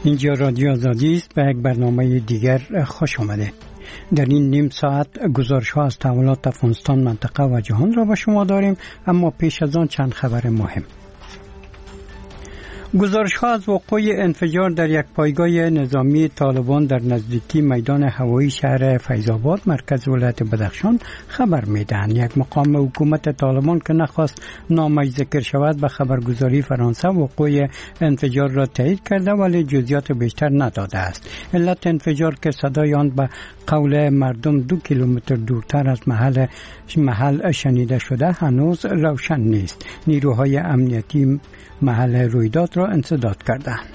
اینجا رادیو آزادی است. به یک برنامه دیگر خوش آمده. در این نیم ساعت گزارش‌ها از تحولات افغانستان، منطقه و جهان را به شما داریم، اما پیش از آن چند خبر مهم. گزارش‌ها از وقوع انفجار در یک پایگاه نظامی طالبان در نزدیکی میدان هوایی شهر فیض‌آباد مرکز ولایت بدخشان خبر می‌دهند. یک مقام حکومت طالبان که نخواست نامش ذکر شود به خبرگزاری فرانسه وقوع انفجار را تایید کرده ولی جزئیات بیشتر نداده است. علت انفجار که صدای آن به قول مردم 2 کیلومتر دورتر از محل شنیده شده هنوز روشن نیست. نیروهای امنیتی محل رویداد را انسداد کردند.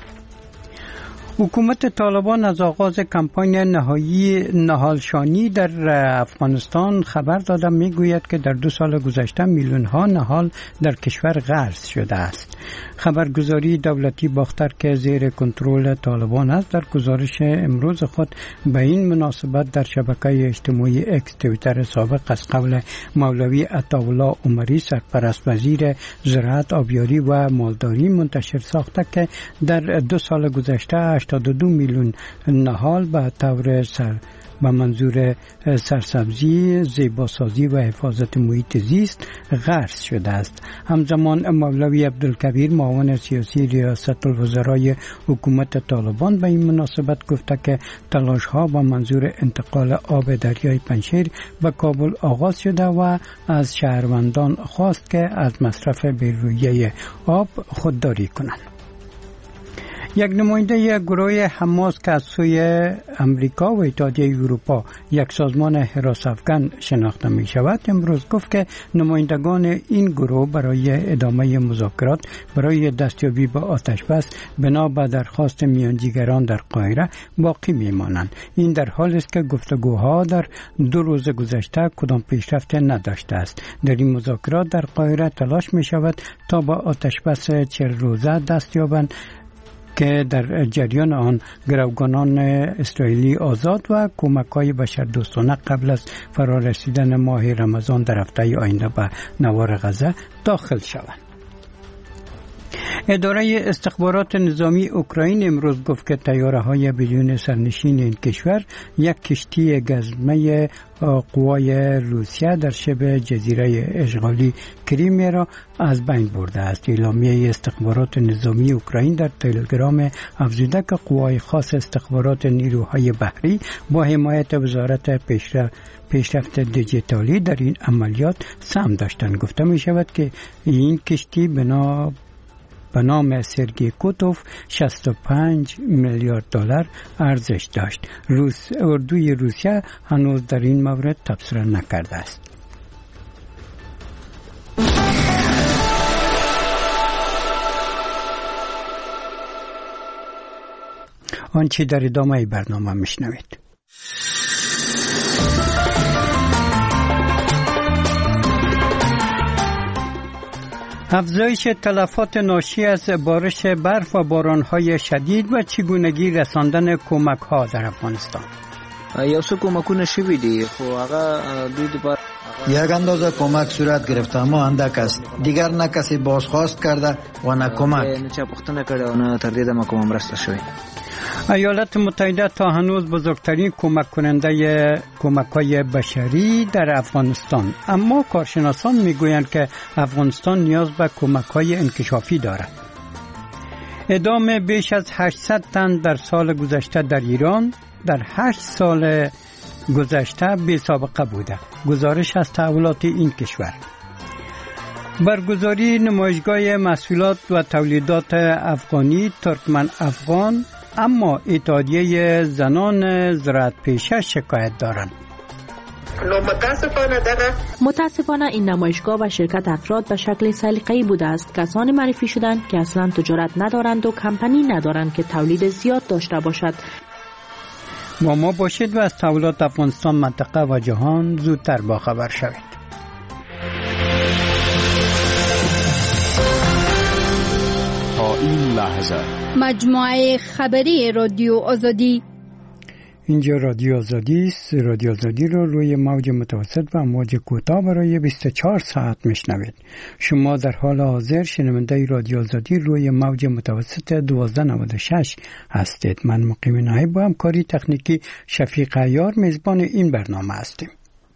حکومت طالبان از آغاز کمپاین نهایی نهالشانی در افغانستان خبر داده میگوید که در 2 سال گذشته میلیون ها نهال در کشور غرس شده است. خبرگزاری دولتی باختر که زیر کنترل طالبان است در گزارش امروز خود به این مناسبت در شبکه اجتماعی اکس توییتر سابق از قول مولوی عطاالله عمری سرپرست وزیر زراعت، آبیاری و مالداری منتشر ساخته که در 2 سال گذشته 82 میلیون نهال به طور به منظور سرسبزی، زیباسازی و حفاظت محیط زیست غرس شده است. همزمان مولوی عبدالکبیر معاون سیاسی ریاست الوزرای حکومت طالبان به این مناسبت گفته که تلاش‌ها به منظور انتقال آب دریای پنجشیر به کابل آغاز شده و از شهروندان خواست که از مصرف بی‌رویه آب خودداری کنند. یک نماینده گروه حماس که از سوی امریکا و اتحادیه اروپا یک سازمان حراس افغان شناخته می شود امروز گفت که نمایندگان این گروه برای ادامه مذاکرات برای دستیابی به آتش بس بنا به درخواست میانجیگران در قاهره باقی می مانند. این در حالی است که گفتگوها در 2 روز گذشته کدام پیشرفت نداشته است. در این مذاکرات در قاهره تلاش می شود تا به آتش بس 40 روزه دست یابند که در جریان آن گروگانان اسرائیلی آزاد و کمک‌های بشردوستانه قبل از فرارسیدن ماه رمضان در هفته آینده به نوار غزه داخل شوند. اداره استخبارات نظامی اوکراین امروز گفت که طیاره‌های بدون سرنشین این کشور یک کشتی گزمه قوای روسیه در شبه جزیره اشغالی کریمیا را از بین برده است. اعلامیه استخبارات نظامی اوکراین در تلگرام افزوده که قوای خاص استخبارات نیروهای بحری با حمایت وزارت پیشرفت دیجیتالی در این عملیات سهم داشتند. گفته می شود که این کشتی به نام سرگی کوتوف 65 میلیارد دلار ارزش داشت. اردوی روسیه هنوز در این مورد تبصره نکرده است. آنچه در ادامه برنامه میشنوید. افزایش تلفات ناشی از بارش برف و باران‌های شدید و چگونگی رساندن کمک‌ها در افغانستان. یو څه کمکونه شوي دي خو هغه دوی د یک اندازه کمک صورت گرفته اما اندک است. دیگر نه کسی بازخواست کرده و نه کمک. نه چا پوښتنه کړې او نه تر دې دمه کومه مرسته شوې. ایالات متحده تا هنوز بزرگترین کمک کننده کمک‌های بشری در افغانستان، اما کارشناسان میگویند که افغانستان نیاز به کمک‌های انکشافی دارد. اعدام بیش از 800 تن در سال گذشته در ایران در 8 سال گذشته بی سابقه بوده. گزارش از تحولات این کشور. برگزاری نمایشگاه محصولات و تولیدات افغانی ترکمن افغان، اما اتحادیه زنان زراعت پیشه شکایت دارند. متاسفانه این نمایشگاه و شرکت افراد به شکل سلیقه‌ای بوده است. کسانی معرفی شدند که اصلا تجارت ندارند و کمپانی ندارند که تولید زیاد داشته باشد. با ما باشید و از تحولات افغانستان، منطقه و جهان زودتر باخبر شوید. تا این لحظه مجموعه خبری رادیو آزادی اینجا رادیو آزادی است. رادیو آزادی رو روی موج متوسط و موج کوتاه برای 24 ساعت میشنوید. شما در حال حاضر شنونده رادیو آزادی روی موج متوسط 1296 هستید. من مقیم نایب با همکاری تکنیکی شفیق عیار میزبان این برنامه هستیم.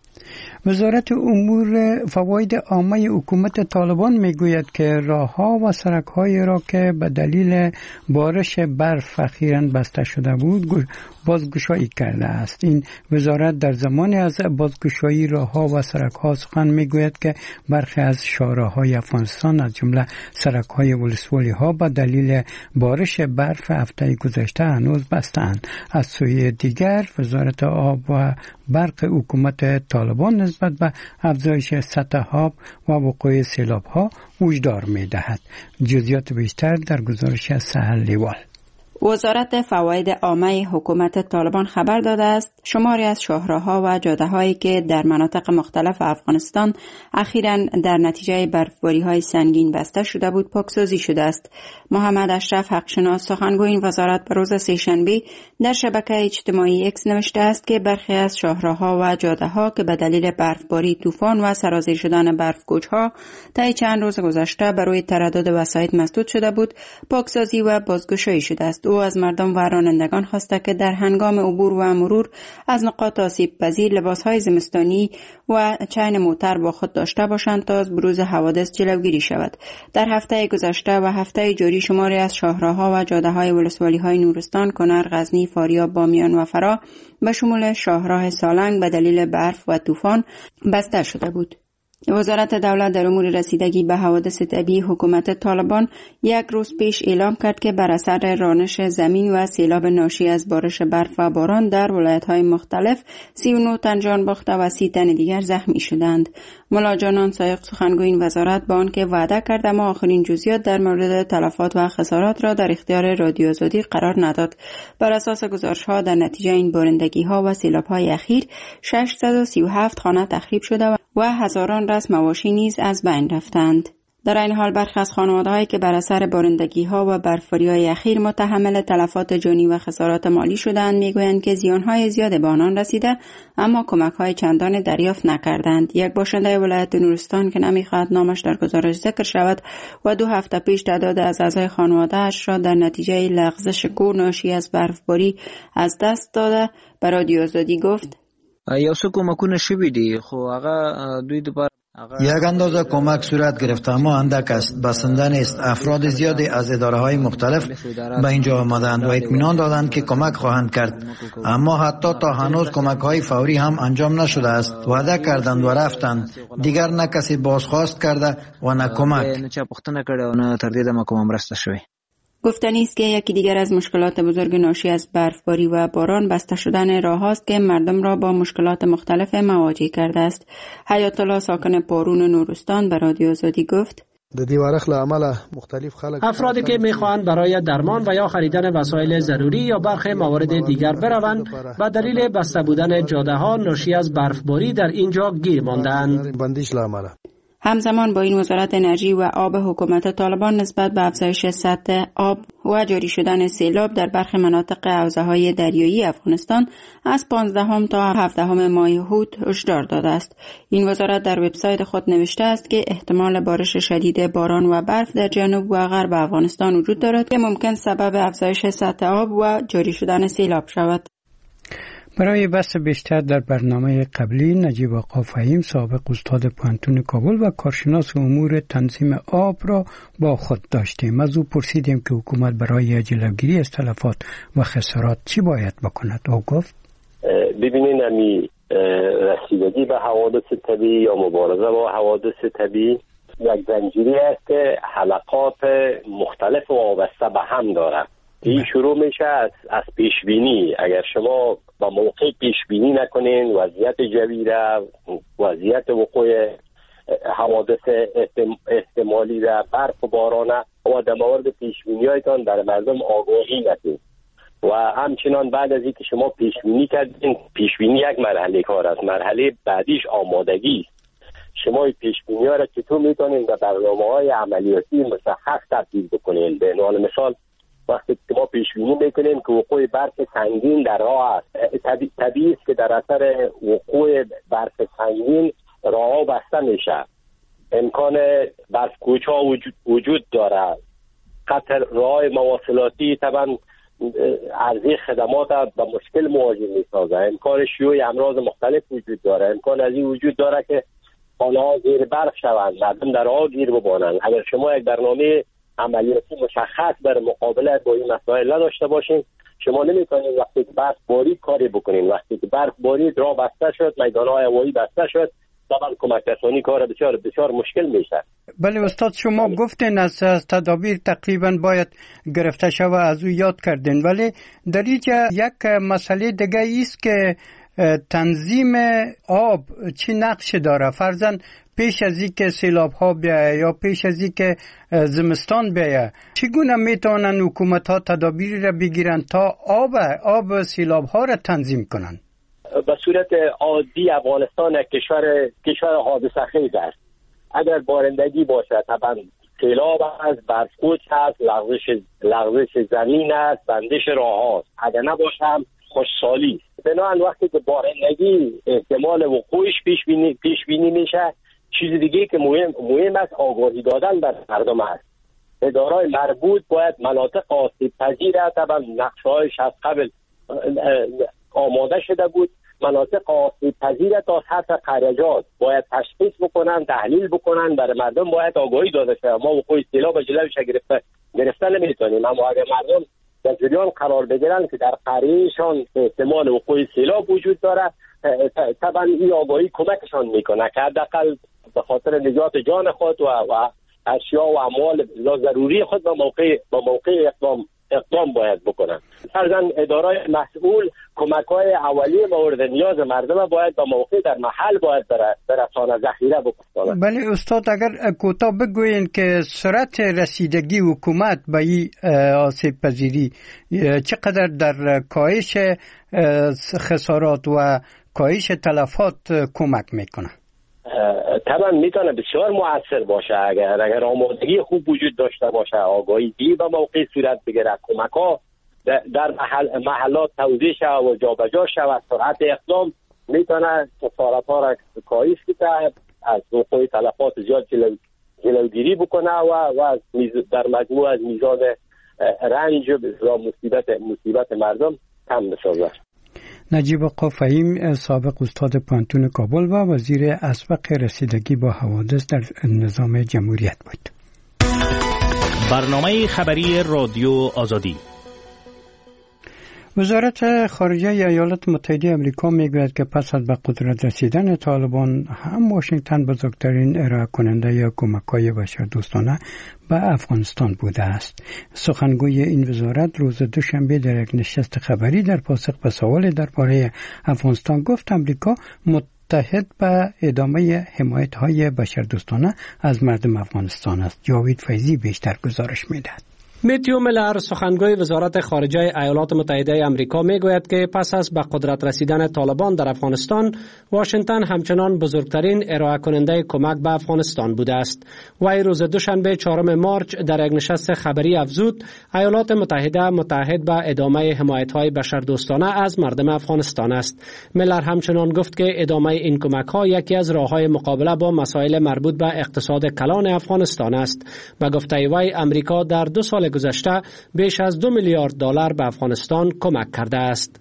وزارت امور فواید عامه حکومت طالبان میگوید که راهها و سرک‌های را که به دلیل بارش برف اخیراً بسته شده بود بازگشایی کرده است. این وزارت در زمان از بازگشایی راهها و سرک‌ها سخن میگوید که برخی از شاهراه‌های افغانستان از جمله سرک‌های ولسوالی‌ها به دلیل بارش برف هفته گذشته هنوز بسته‌اند. از سوی دیگر وزارت آب و برق حکومت طالبان نسبت به افزایش سطح آب و وقوع سیلاب‌ها هشدار می‌دهد. جزئیات بیشتر در گزارش سهل لیوال. وزارت فواید عامه حکومت طالبان خبر داده است شماری از شاهراه‌ها و جاده‌هایی که در مناطق مختلف افغانستان اخیراً در نتیجه برفباری‌های سنگین بسته شده بود پاکسازی شده است. محمد اشرف حقشناس سخنگوی این وزارت به روز سه‌شنبه در شبکه اجتماعی اکس نوشته است که برخی از شاهراه‌ها و جاده‌ها که به دلیل برفباری، طوفان و سرازیر شدن برف‌کوچ‌ها طی چند روز گذشته بر روی تردد وسایط مسدود شده بود پاکسازی و بازگشایی شده است. او از مردم و رانندگان خواسته که در هنگام عبور و مرور از نقاط آسیب پذیر لباسهای زمستانی و چین موتر با خود داشته باشند تا از بروز حوادث جلوگیری شود. در هفته گذشته و هفته جاری شماری از شاهراه‌ها و جاده‌های ولسوالی‌های نورستان، کنر، غزنی، فاریاب، بامیان و فرا به شمول شاهراه سالنگ به دلیل برف و طوفان بسته شده بود. وزارت دولت در امور رسیدگی به حوادث طبیعی حکومت طالبان یک روز پیش اعلام کرد که بر اثر رانش زمین و سیلاب ناشی از بارش برف و باران در ولایت‌های مختلف 39 تن جان باخته و 30 تن دیگر زخمی شدند. ملا جانان سایق سخنگوی این وزارت با آنکه وعده کرد اما آخرین جزئیات در مورد تلفات و خسارات را در اختیار رادیو آزادی قرار نداد. بر اساس گزارش‌ها در نتیجه این بارندگی‌ها و سیلاب‌های اخیر 637 خانه تخریب شده و هزاران رس مواشی نیز از بین رفتند. در این حال برخی از خانواده‌هایی که بر اثر بارندگی‌ها و برفباری‌های اخیر متحمل تلفات جانی و خسارات مالی شدند میگویند که زیان‌های زیاد به آنان رسیده اما کمک‌های چندانی دریافت نکردند. یک باشنده ولایت نورستان که نمی‌خواهد نامش در گزارش ذکر شود و 2 هفته پیش تعداد از اعضای خانواده‌اش را در نتیجه لغزش کور ناشی از برفباری از دست داده به رادیو آزادی گفت یو څه کومکونه شوي دي خو هغه دوی دوباره یک اندازه کمک صورت گرفته اما اندک است. بسنده نیست. افراد زیادی از اداره‌های مختلف به اینجا آمدند و اطمینان دادند که کمک خواهند کرد، اما حتی تا هنوز کمک‌های فوری هم انجام نشده است. وعده کردند و رفتند. دیگر نه کسی بازخواست کرده و نه کمک. نه چا پوښتنه کړې او نه تر دې دمه کومه مرسته شوې. گفتنی است که یکی دیگر از مشکلات بزرگ ناشی از برفباری و باران بسته شدن راه است که مردم را با مشکلات مختلف مواجه کرده است. حیات الله ساکن پارون نورستان به رادیو آزادی گفت افرادی که میخواهند برای درمان و یا خریدن وسایل ضروری یا برخی موارد دیگر بروند و دلیل بسته بودن جاده ها ناشی از برفباری در اینجا گیر ماندند. همزمان با این وزارت انرژی و آب حکومت طالبان نسبت به افزایش سطح آب و جاری شدن سیلاب در برخی مناطق حوزه‌های دریایی افغانستان از 15 تا 17 ماه هوت هشدار داده است. این وزارت در وبسایت خود نوشته است که احتمال بارش شدید باران و برف در جنوب و غرب افغانستان وجود دارد که ممکن سبب افزایش سطح آب و جاری شدن سیلاب شود. برای بحث بیشتر در برنامه قبلی نجیب آقا فهیم سابق استاد پوهنتون کابل و کارشناس امور تنظیم آب را با خود داشتیم. از او پرسیدیم که حکومت برای جلوگیری از تلفات و خسارات چی باید بکند. او گفت ببینید رسیدگی به حوادث طبیعی یا مبارزه با حوادث طبیعی یک زنجیری است که حلقات مختلف و وابسته به هم دارد. این شروع میشه از پیشبینی. اگر شما با موقع پیشبینی نکنین وضعیت جوی را، وضعیت وقوع حوادث احتمالی را، برف و باران و در مورد پیشبینی هایتان در مردم آگاهی ندید و همچنان بعد از اینکه شما پیشبینی کردین، پیشبینی یک مرحله کار است، مرحله بعدیش آمادگی. شما پیشبینی ها را چطور میتونین به برنامه های عملیاتی مشخص تبدیل بکنین؟ به عنوان مثال وقتی که ما پیش بینی میکنیم که وقوع برف سنگین در راه است، طبیعی است که در اثر وقوع برف سنگین راه بسته میشه، امکان برف کوچا وجود داره، قطع راه مواصلاتی طبعا عرضه خدمات به مشکل مواجه میسازه، امکان شیوع امراض مختلف وجود داره، امکان از این وجود داره که خانه ها زیر برف شوند، مردم در راه گیر بمانند. اگر شما یک برنامه عملیاتی مشخص بر مقابله با این مسائل نداشته باشین، شما نمیتونید وقتی که برف بارید کاری بکنین. وقتی که برف بارید راه بسته شد، میدان‌های هوایی بسته شد، طبعا کمک رسانی کار بسیار مشکل میشه. بله استاد، شما گفتین از تدابیر تقریبا باید گرفته شود، از او یاد کردین، ولی در اینجا یک مسئله دیگه است که تنظیم آب چی نقش داره؟ فرضاً پیش از اینکه سیلاب ها بیایه یا پیش از اینکه زمستان بیایه، چگونه میتونن حکومت ها تدابیری را بگیرن تا آب سیلاب ها را تنظیم کنن؟ به صورت عادی افغانستان یک کشور حادثه خیز است. اگر بارندگی باشه طبعا سیلاب است، برفکوچ است، لغزش زمین است، بندش راه است. اگر نباشه هم خوشسالی است. بنابراین وقتی که بارندگی احتمال وقوعش پیش بینی میشه، چیز دیگه که مهم است آگاهی دادن بر مردم است. اداره‌های مربوط باید مناطق آسیب پذیر طبعا نقشه‌هایش از قبل آماده شده بود، مناطق آسیب پذیر تا سطح قریجات باید تشخیص بکنن، تحلیل بکنن، برای مردم باید آگاهی داده شه. ما وقوع سیلاب جلوش گرفتن نمیتونیم، اما اگر مردم در جریان قرار بگیرن که در قریهشان احتمال وقوع سیلاب وجود داره، طبعا این آگاهی کمکشان میکنه که حداقل به خاطر نجات جان خود و اشیاء و اموال ضروری خود به موقع اقدام باید بکنن. فرضاً اداره‌های مسئول کمک‌های اولیه مورد نیاز مردم باید به موقع در محل باید برسانه، ذخیره بکنن. بله استاد، اگر کوتاه بگوین که سرعت رسیدگی حکومت به این آسیب پذیری چقدر در کاهش خسارات و کاهش تلفات کمک میکنه؟ طبعا میتونه بسیار مؤثر باشه اگر آمادگی خوب وجود داشته باشه، آگاهی دی به موقع صورت بگیره، کمک ها در محلات توزیع شود و جابجا شود، سرعت اقدام میتونه خسارات ها را کاهش بده، از وقوع تلفات زیاد جلوگیری بکنه و در مجموع از میزان رنج و مصیبت مردم کم بسازه. نجیب آقا فهیم، سابق استاد پانتون کابل و وزیر اسبق رسیدگی با حوادث در نظام جمهوریت بود. برنامه خبری رادیو آزادی. وزارت خارجه ایالات متحده آمریکا میگوید که پس از به قدرت رسیدن طالبان هم واشنگتن بزرگترین ارائه کننده یا کمک‌های بشردوستانه به افغانستان بوده است. سخنگوی این وزارت روز دوشنبه در یک نشست خبری در پاسخ به سوال درباره افغانستان گفت آمریکا متحد به ادامه حمایت‌های بشردوستانه از مردم افغانستان است. جاوید فیضی بیشتر گزارش می‌دهد. متیو میلر، سخنگوی وزارت خارجه ایالات متحده آمریکا، میگوید که پس از به قدرت رسیدن طالبان در افغانستان، واشنگتن همچنان بزرگترین ارائه کننده کمک به افغانستان بوده است. وی روز دوشنبه 4 مارچ در یک نشست خبری افزود ایالات متحده متحد به ادامه حمایت‌های بشردوستانه از مردم افغانستان است. میلر همچنان گفت که ادامه این کمک‌ها یکی از راه‌های مقابله با مسائل مربوط به اقتصاد کلان افغانستان است. به گفته وی امریکا در 2 سال گذشته بیش از $2 میلیارد به افغانستان کمک کرده است.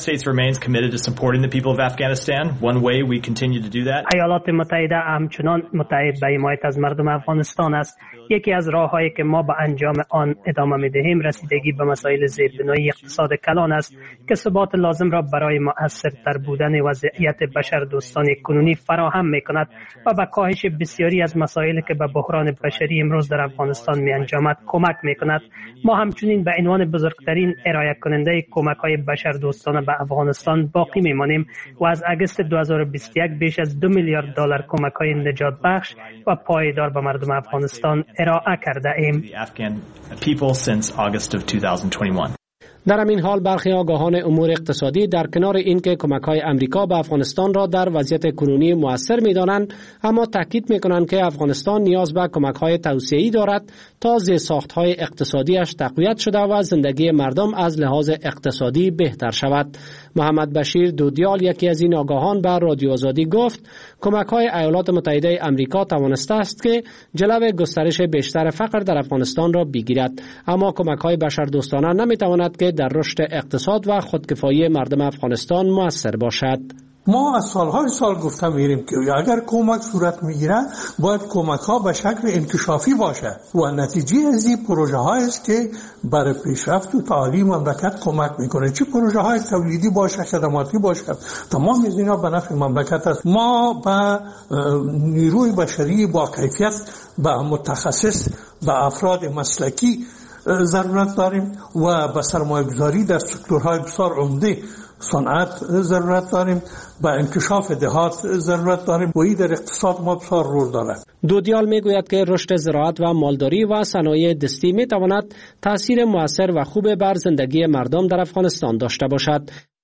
ایالات متحده همچنان متحد به حمایت از مردم افغانستان است. یکی از راه‌هایی که ما به انجام آن ادامه می‌دهیم رسیدگی به مسائل زیربنایی اقتصاد کلان است که ثبات لازم را برای مؤثرتر بودن وضعیت بشردوستانه کنونی فراهم می‌کند و به کاهش بسیاری از مسائلی که به بحران بشری امروز در افغانستان می‌انجامد کمک می‌کند. ما همچنین به عنوان بزرگترین ارائه کننده کمک‌های بشردوستانه به افغانستان باقی می‌مانیم و از اگست 2021 بیش از $2 میلیارد کمک‌های نجات بخش و پایدار به مردم افغانستان ارائه کرده ایم. در همین حال برخی آگاهان امور اقتصادی در کنار اینکه کمک‌های امریکا به افغانستان را در وضعیت کنونی مؤثر می‌دانند، اما تاکید می‌کنند که افغانستان نیاز به کمک‌های توسعه‌ای دارد تا زیرساخت‌های اقتصادیش تقویت شده و زندگی مردم از لحاظ اقتصادی بهتر شود. محمد بشیر دودیال، یکی از این آگاهان، به رادیو آزادی گفت کمک‌های ایالات متحده آمریکا توانسته است که جلو گسترش بیشتر فقر در افغانستان را بگیرد، اما کمک‌های بشردوستانه نمی‌تواند که در رشد اقتصاد و خودکفایی مردم افغانستان مؤثر باشد. ما از سالهای سال گفتم میریم که اگر کمک صورت میگیره باید کمک ها به شکل انکشافی باشه و نتیجه از این پروژه های است که برای پیشرفت و تعالی مملکت کمک میکنه. چه پروژه های تولیدی باشه، خدماتی باشه، تمام از اینا به نفع مملکت است. ما به نیروی بشری با کیفیت، به متخصص، به افراد مسلکی ضرورت داریم و به سرمایه‌گذاری در سکتورهای بسیار عمده صنعت ضرورت داریم، به انکشاف دهات ضرورت داریم و این در اقتصاد ما بسیار رول دارد. دودیال میگوید که رشد زراعت و مالداری و صنایع دستی میتواند تاثیر مؤثر و خوب بر زندگی مردم در افغانستان داشته باشد.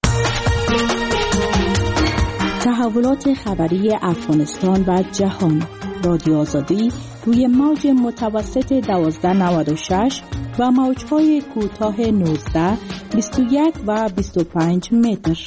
تحولات خبری افغانستان و جهان، رادیو آزادی روی موج متوسط 1296 و موج‌های کوتاه 19، 21 و 25 متر.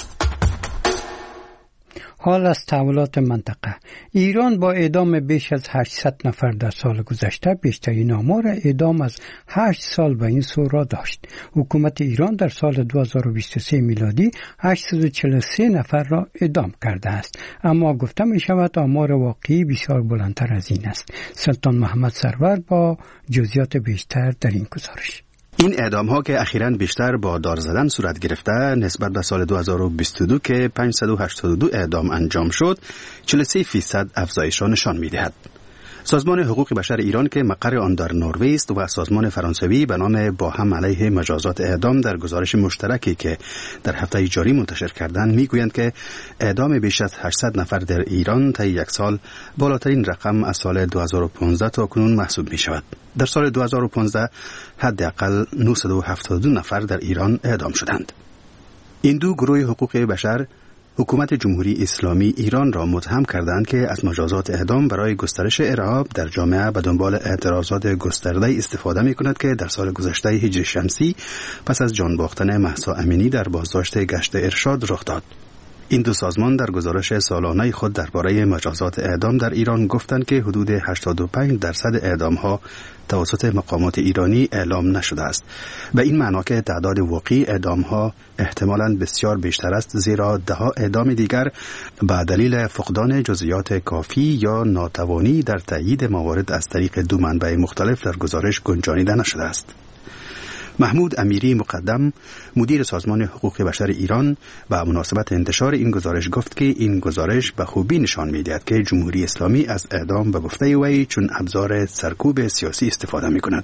حال از تحولات منطقه. ایران با اعدام بیش از 800 نفر در سال گذشته بیشترین آمار اعدام از 8 سال به این سو را داشت. حکومت ایران در سال 2023 میلادی 843 نفر را اعدام کرده است، اما گفته می شود آمار واقعی بسیار بلندتر از این است. سلطان محمد سرور با جزئیات بیشتر در این گزارش. این اعدام ها که اخیراً بیشتر با دار زدن صورت گرفته نسبت به سال 2022 که 582 اعدام انجام شد 43% افزایش را نشان می دهد. سازمان حقوق بشر ایران که مقر آن در نروژ است و سازمان فرانسوی به نام با هم علیه مجازات اعدام در گزارش مشترکی که در هفته جاری منتشر کردند میگویند که اعدام بیش از 800 نفر در ایران طی یک سال بالاترین رقم از سال 2015 تا کنون محسوب می شود. در سال 2015 حداقل 972 نفر در ایران اعدام شدند. این دو گروه حقوق بشر حکومت جمهوری اسلامی ایران را متهم کردند که از مجازات اعدام برای گسترش ارهاب در جامعه به دنبال اعتراضات گسترده استفاده می کند که در سال گذشته هجری شمسی پس از جان باختن مهسا امینی در بازداشت گشت ارشاد رخ داد. این دو سازمان در گزارش سالانه خود درباره مجازات اعدام در ایران گفتند که حدود 85% اعدام‌ها توسط مقامات ایرانی اعلام نشده است. به این معنا که تعداد واقعی اعدام‌ها احتمالاً بسیار بیشتر است، زیرا ده‌ها اعدام دیگر به دلیل فقدان جزئیات کافی یا ناتوانی در تایید موارد از طریق دو منبع مختلف در گزارش گنجانیده نشده است. محمود امیری مقدم، مدیر سازمان حقوق بشر ایران، به مناسبت انتشار این گزارش گفت که این گزارش به خوبی نشان می‌دهد که جمهوری اسلامی از اعدام به گفته وی چون ابزار سرکوب سیاسی استفاده می‌کند.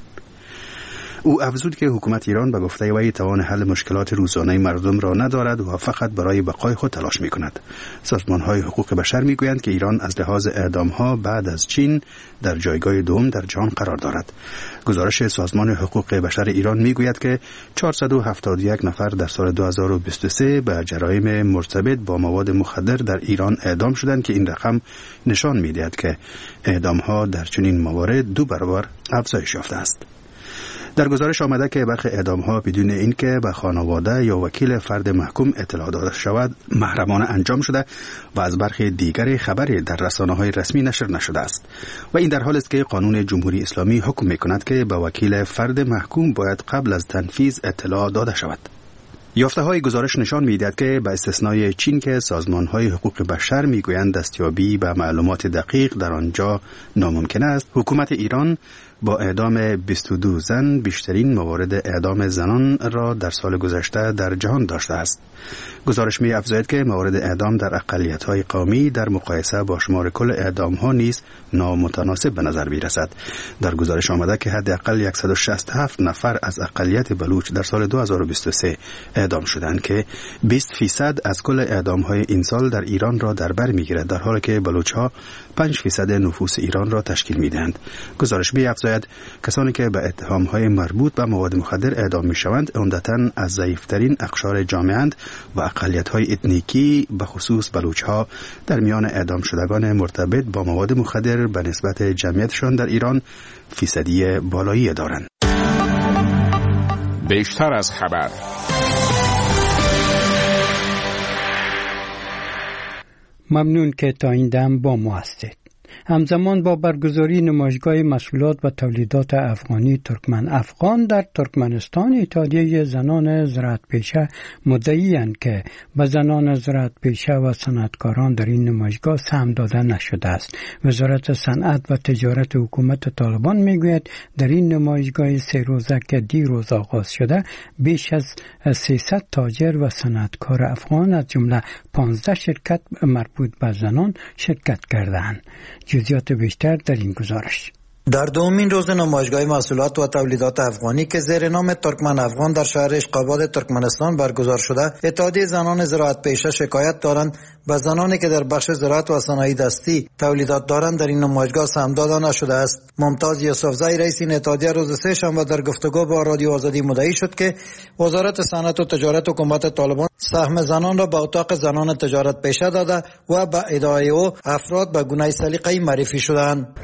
او افزود که حکومت ایران به گفته وی توان حل مشکلات روزانه مردم را ندارد و فقط برای بقای خود تلاش می‌کند. سازمان‌های حقوق بشر می‌گویند که ایران از لحاظ اعدام‌ها بعد از چین در جایگاه دوم در جهان قرار دارد. گزارش سازمان حقوق بشر ایران می‌گوید که 471 نفر در سال 2023 به جرایم مرتبط با مواد مخدر در ایران اعدام شدند که این رقم نشان می‌دهد که اعدام‌ها در چنین موارد 2 برابر افزایش یافته است. در گزارش آمده که برخی اعدام‌ها بدون اینکه به خانواده یا وکیل فرد محکوم اطلاع داده شود محرمانه انجام شده و از برخی دیگر خبری در رسانه‌های رسمی نشر نشده است و این در حالی است که قانون جمهوری اسلامی حکم می‌کند که به وکیل فرد محکوم باید قبل از تنفیذ اطلاع داده شود. یافته‌های گزارش نشان می‌دهد که به استثنای چین که سازمان‌های حقوق بشر می‌گویند دستیابی به معلومات دقیق در آنجا ناممکن است، حکومت ایران با اعدام 22 زن بیشترین موارد اعدام زنان را در سال گذشته در جهان داشته است. گزارش می‌افزاید که موارد اعدام در اقلیت‌های قومی در مقایسه با شمار کل اعدام‌ها نیز نامتناسب به نظر می‌رسد. در گزارش آمده که حداقل 167 نفر از اقلیت بلوچ در سال 2023 اعدام شدند که 20% از کل اعدام‌های این سال در ایران را در بر می‌گیرد، در حالی که بلوچ‌ها 5% نفوس ایران را تشکیل می‌دهند. گزارش می‌افزاید کسانی که به اتهام‌های مربوط به مواد مخدر اعدام می‌شوند عمدتاً از ضعیف‌ترین اقشار جامعه‌اند و اقلیت‌های اتنیکی به خصوص بلوچ‌ها در میان اعدام شدگان مرتبط با مواد مخدر به نسبت جمعیتشان در ایران فیصدی بالایی دارند. بیشتر از خبر. ممنون که تا این دم با ما هستید. همزمان با برگزاری نمایشگاه محصولات و تولیدات افغانی ترکمن افغان در ترکمنستان، اتحادیه زنان زراعت پیشه مدعی‌اند که به زنان زراعت پیشه و صنعتکاران در این نمایشگاه سهم داده نشده است. وزارت صنعت و تجارت حکومت طالبان میگوید در این نمایشگاه 3 روزه که دیروز آغاز شده بیش از 300 تاجر و صنعتکار افغان از جمله 15 شرکت مربوط به زنان شرکت کردند. جزئیات بیشتر در این گزارش. در دومین روز نمایشگاه محصولات و تولیدات افغانی که زیر نام ترکمن افغان در شهر اشقاباد ترکمنستان برگزار شده، اتحادیه زنان زراعت پیشه شکایت دارند به زنانی که در بخش زراعت و صنایع دستی تولیدات دارند در این نمایشگاه سهم داده نشده است. ممتاز یوسفزئی رئیس این اتحادیه روز سه‌شنبه در گفتگو با رادیو آزادی مدعی شد که وزارت صنعت و تجارت حکومت طالبان سهم زنان را به اتاق زنان تجارت پیشه داده و به ادعای او افراد به گونه سلیقه‌ای معرفی شدند.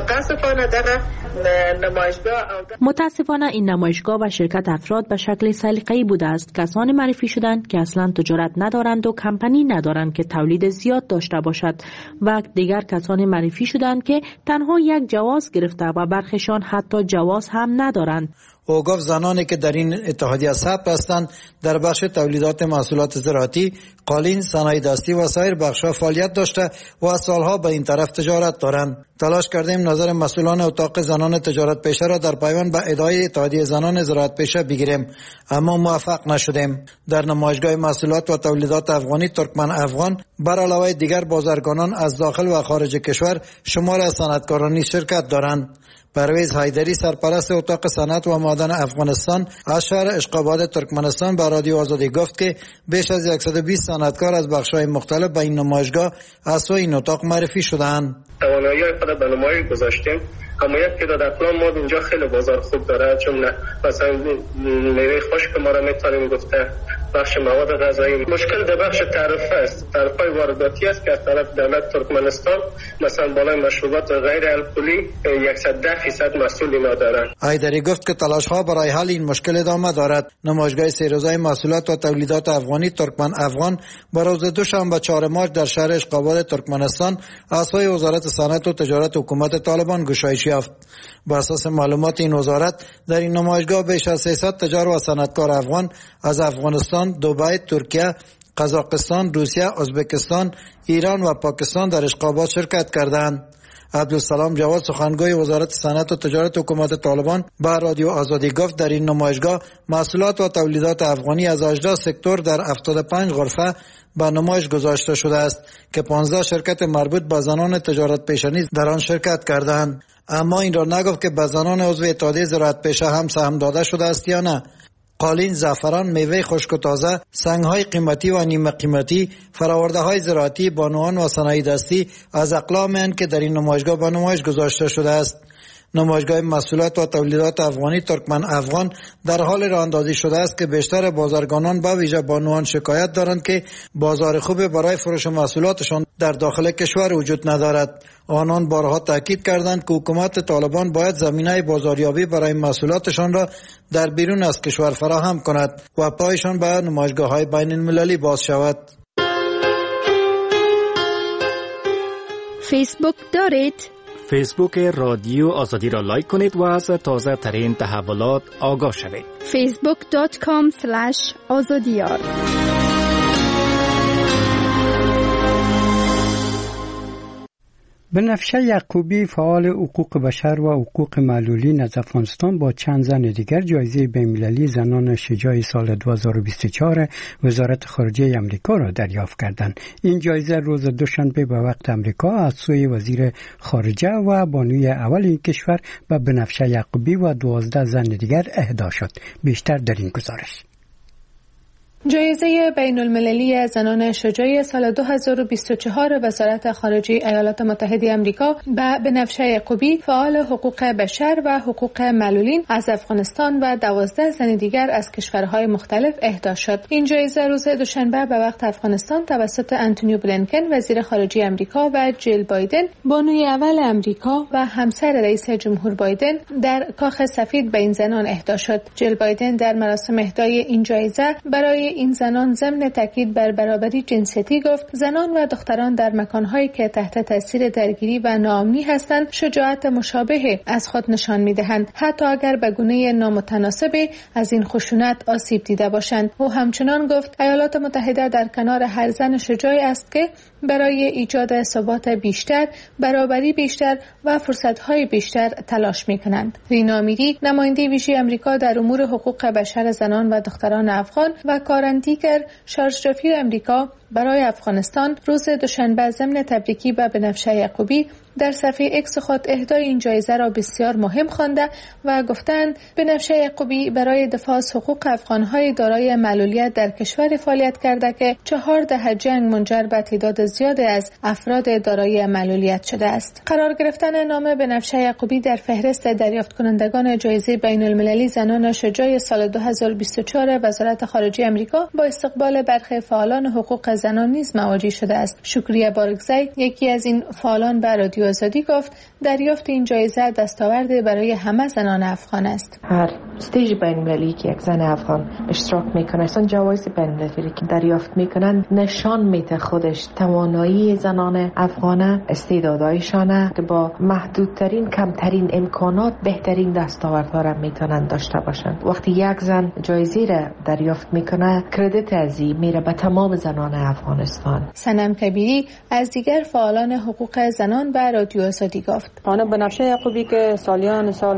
متاسفانه این نمایشگاه و شرکت افراد به شکل سلیقه‌ای بوده است. کسانی معرفی شدند که اصلا تجارت ندارند و کمپانی ندارند که تولید زیاد داشته باشد و دیگر کسانی معرفی شدند که تنها یک جواز گرفته و برخیشان حتی جواز هم ندارند. او گفت زنانی که در این اتحادیه ثبت هستند در بخش تولیدات محصولات زراعتی، قالین، صنایع دستی و سایر بخش‌ها فعالیت داشته و از سالها به این طرف تجارت دارند. تلاش کردیم نظر مسئولان اتاق زنان تجارت پیشه را در پیوند به ادعای اتحادیه زنان زراعت پیشه بگیریم، اما موفق نشدیم. در نمایشگاه محصولات و تولیدات افغانی ترکمن افغان بر علاوه دیگر بازرگانان از داخل و خارج کشور شمار از صنعتکاران شرکت دارند. پرویز حیدری سرپرست اتاق صنعت و معدن افغانستان از شهر اشقاباد ترکمنستان به رادیو آزادی گفت که بیش از 120 صنعتکار از بخش‌های مختلف به این نمایشگاه از سوی این اتاق معرفی شدند. توانایی خود به نمایش گذاشتیم، اما یک تعداد اقلام ما اینجا خیلی بازار خوب داره، چون مثلا میوه خشک ما را میتونیم گفته بخش مواد غذایی. مشکل در بخش تعرفه است، تعرفه وارداتی است که از طرف دولت ترکمنستان مثلا بالای مشروبات غیر الکلی 110% مسئول ما دارند. حیدری گفت که تلاش ها برای حل این مشکل ادامه دارد. نمایشگاه 3 روزه محصولات و تولیدات افغانی ترکمن افغان با روز دوشنبه 4 مارس در شهر اشقاباد ترکمنستان از سوی وزارت صنعت و تجارت حکومت طالبان گشایش یافت. بر اساس معلومات این وزارت در این نمایشگاه بیش از 300 تجار و صنعتکار افغان از افغانستان، دبی، ترکیه، قزاقستان، روسیه، ازبکستان، ایران و پاکستان در اشقابات شرکت کردند. عبدالسلام جواد سخنگوی وزارت صنعت و تجارت حکومت طالبان به رادیو آزادی گفت در این نمایشگاه محصولات و تولیدات افغانی از 18 سکتور در 75 غرفه به نمایش گذاشته شده است که 15 شرکت مربوط به زنان تجارت پیشه نیز در آن شرکت کردند. اما این را نگفت که به زنان عضو اتحادیه زراعت پیشه هم سهم داده شده است یا نه. قالین، زعفران، میوه خشک و تازه، سنگ‌های قیمتی و نیمه قیمتی، فرآورده‌های زراعتی، بانوان و صنایع دستی از اقلام‌اند که در این نمایشگاه به نمایش گذاشته شده است. نمایشگاه محصولات و تولیدات افغانی ترکمن افغان در حال راه‌اندازی شده است که بیشتر بازرگانان به ویژه بانوان شکایت دارند که بازار خوب برای فروش محصولاتشان در داخل کشور وجود ندارد. آنان بارها تاکید کردند که حکومت طالبان باید زمینه بازاریابی برای محصولاتشان را در بیرون از کشور فراهم کند و پایشان به نمایشگاه‌های بین‌المللی باز شود. فیسبوک دارید؟ فیسبوک رادیو آزادی را لایک کنید و از تازه ترین تحولات آگاه شوید. facebook.com/azadiyar. بنفشه یعقوبی فعال حقوق بشر و حقوق معلولین از افغانستان با چند زن دیگر جایزه بین‌المللی زنان شجاع سال 2024 وزارت خارجه امریکا را دریافت کردند. این جایزه روز دوشنبه به وقت امریکا از سوی وزیر خارجه و بانوی اول این کشور به بنفشه یعقوبی و 12 زن دیگر اهدا شد. بیشتر در این گزارش. جایزه بین المللی زنان شجاع سال 2024 وزارت خارجه ایالات متحده آمریکا به بنفشه یعقوبی فعال حقوق بشر و حقوق معلولین از افغانستان و 12 زن دیگر از کشورهای مختلف اهدا شد. این جایزه روز دوشنبه به وقت افغانستان توسط آنتونی بلینکن وزیر خارجه آمریکا و جیل بایدن بانوی اول آمریکا و همسر رئیس جمهور بایدن در کاخ سفید به این زنان اهدا شد. جیل بایدن در مراسم اهدای این جایزه برای این زنان ضمن تاکید بر برابری جنسیتی گفت زنان و دختران در مکانهایی که تحت تاثیر درگیری و ناامنی هستند شجاعت مشابه از خود نشان می‌دهند حتی اگر به گونه نامتناسبی از این خشونت آسیب دیده باشند. او همچنان گفت ایالات متحده در کنار هر زن شجاعی است که برای ایجاد ثبات بیشتر، برابری بیشتر و فرصت‌های بیشتر تلاش می‌کنند. رینا امیری نماینده ویژه آمریکا در امور حقوق بشر زنان و دختران افغان و کارندیگر شارژ آمریکا برای افغانستان روز دوشنبه ضمن تبریکی به بنفشه یعقوبی در صفحه اکس خود اهدای این جایزه را بسیار مهم خوانده و گفتند بنفشه یعقوبی برای دفاع از حقوق افغان‌های دارای معلولیت در کشور فعالیت کرده که 4 دهه جنگ منجر به تعداد زیادی از افراد دارای معلولیت شده است. قرار گرفتن نام بنفشه یعقوبی در فهرست دریافت کنندگان جایزه بین المللی زنان شجاع سال 2024 وزارت خارجه آمریکا با استقبال برخی فعالان حقوق زنان نیز مواجه شده است. شکریه بارگزی یکی از این فعالان به رادیو آزادی گفت دریافت این جایزه دستاورد برای همه زنان افغان است. هر استیج بین المللی که یک زن افغان اشتراک میکنه اصلا جوایز بین المللی که دریافت میکنن نشان میده خودش توانایی زنان افغانه، استعدادایشانه که با محدودترین کمترین امکانات بهترین دستاوردها را میتونن داشته باشند. وقتی یک زن جایزه را دریافت میکنه کردیت ازی میره به تمام زنان افغانستان. سنم کبیری از دیگر فعالان حقوق زنان به رادیو آزادی گفت خانم بنفشه یعقوبی که سالیان سال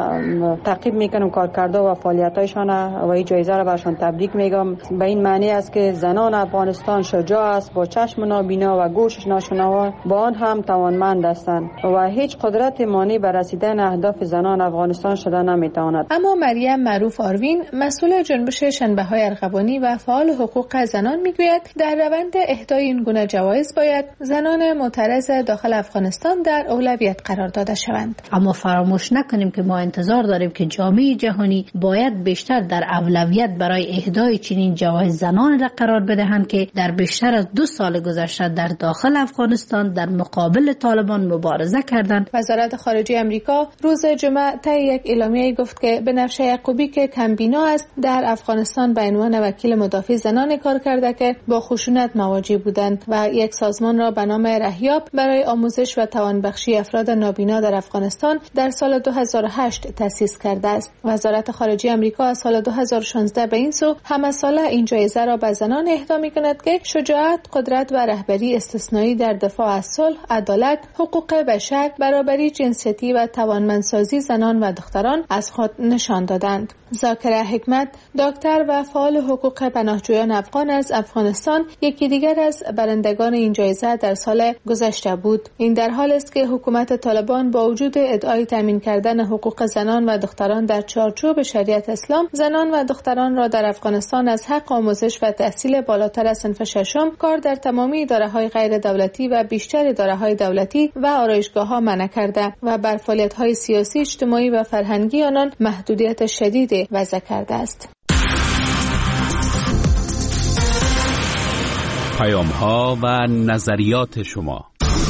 ما تعقیب میکنم کارکرده و فعالیتایشان و این جایزه را برشان تبریک میگم. به این معنی است که زنان افغانستان شجاع است، با چشم نابینا و گوش ناشنوا با آن هم توانمند هستند و هیچ قدرت مانع بر رسیدن اهداف زنان افغانستان شده نمیتواند. اما مریم معروف آروین مسئول جنبش شنبه‌های ارغوانی و فعال حقوق زنان میگوید در روند اهدای این گونه جوایز باید زنان معترض داخل افغانستان در اولویت قرار داده شوند. اما فراموش نکنیم که ما انتظار داریم که جامعه جهانی باید بیشتر در اولویت برای اهدای چنین جوایز زنان را قرار بدهند که در بیشتر از 2 سال گذشته در داخل افغانستان در مقابل طالبان مبارزه کردند. وزارت خارجه آمریکا روز جمعه طی یک اعلامیه گفت که بنفشه یعقوبی که کمبینا است در افغانستان به عنوان وکیل مدافع زنان کار کرده که با خشونت مواجه بودند و یک سازمان را به نام رهیاب برای آموزش و توانبخشی افراد نابینا در افغانستان در سال 2008 تأسیس کرده است. وزارت خارجه آمریکا از سال 2016 به این سو همه ساله این جایزه را به زنان اهدا می‌کند که شجاعت، قدرت و رهبری استثنایی در دفاع از صلح، عدالت، حقوق بشر، برابری جنسیتی و توانمندسازی زنان و دختران از خود نشان دادند. ذاکره حکمت، دکتر و فعال حقوق پناهجویان افغان از افغانستان، یکی دیگر از برندگان این جایزه در سال گذشته بود. این در حال است که حکومت طالبان با وجود ادعای تامین کردن حقوق زنان و دختران در چارچوب شریعت اسلام، زنان و دختران را در افغانستان از حق آموزش و تحصیل بالاتر از صنف ششم، کار در تمامی اداره‌های غیر دولتی و بیشتر اداره‌های دولتی و آرایشگاه‌ها منع کرده و بر فعالیت‌های سیاسی، اجتماعی و فرهنگی آنان محدودیت شدید وضع کرده است. پیام‌ها و نظریات شما.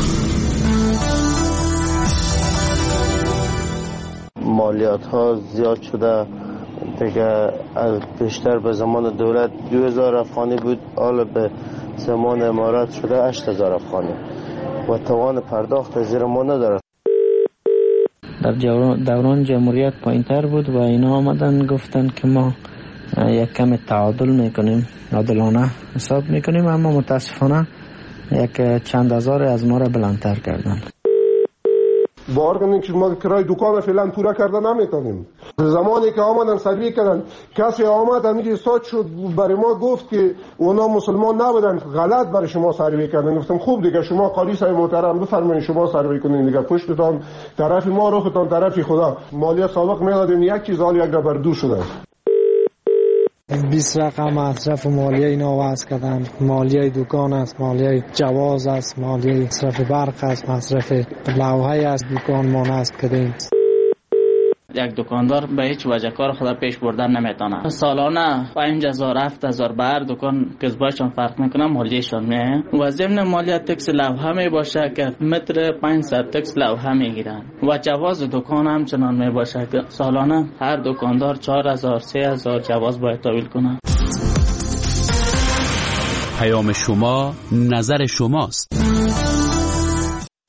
مالیات ها زیاد شده دیگه، بیشتر به زمان دولت 2000 افغانی بود، حالا به زمان امارات شده 8000 افغانی و توان پرداخت زیر ما نداره. در دوران جمهوریت پایین‌تر بود و اینا آمدن گفتن که ما یک کم تعادل میکنیم، عادلانه حساب میکنیم، اما متاسفانه یک چند هزار از ما را بلندتر کردن. باور کنید که ما کرای دکان فعلا پورا کرده نمیتونیم. زمانی که آمدن سروی کردن، کسی آمد همینجا استاد شد برای ما گفت که اونا مسلمان نبودن، غلط برای شما سروی کردن. گفتم خوب دیگه شما قاضی صاحب محترم بفرمایید شما سروی کنین دیگه، پشتتان طرف ما، روختان طرف خدا. مالیات سابق میدادیم یک چیز، حال یک بر دو شده. 20 رقم مصرف مالیه اینا وضع کردن. مالیه دکان است، مالیه جواز است، مالیه مصرف برق است، مصرف لوحه است دکان ما نصب کردیم. یک دکاندار به هیچ وجه کار خود پیش بردن نمیتونه. سالانه 5000 7000 به هر دکان کسبایشان فرق میکنه، مالیهشان میه و ضمن مالیه تکس لوحه می باشه که متر 500 تکس لوحه میگیرن و جواز دکان هم چنان می باشه که سالانه هر دکاندار 4000 3000 جواز باید تحویل کنه. پیام شما نظر شماست.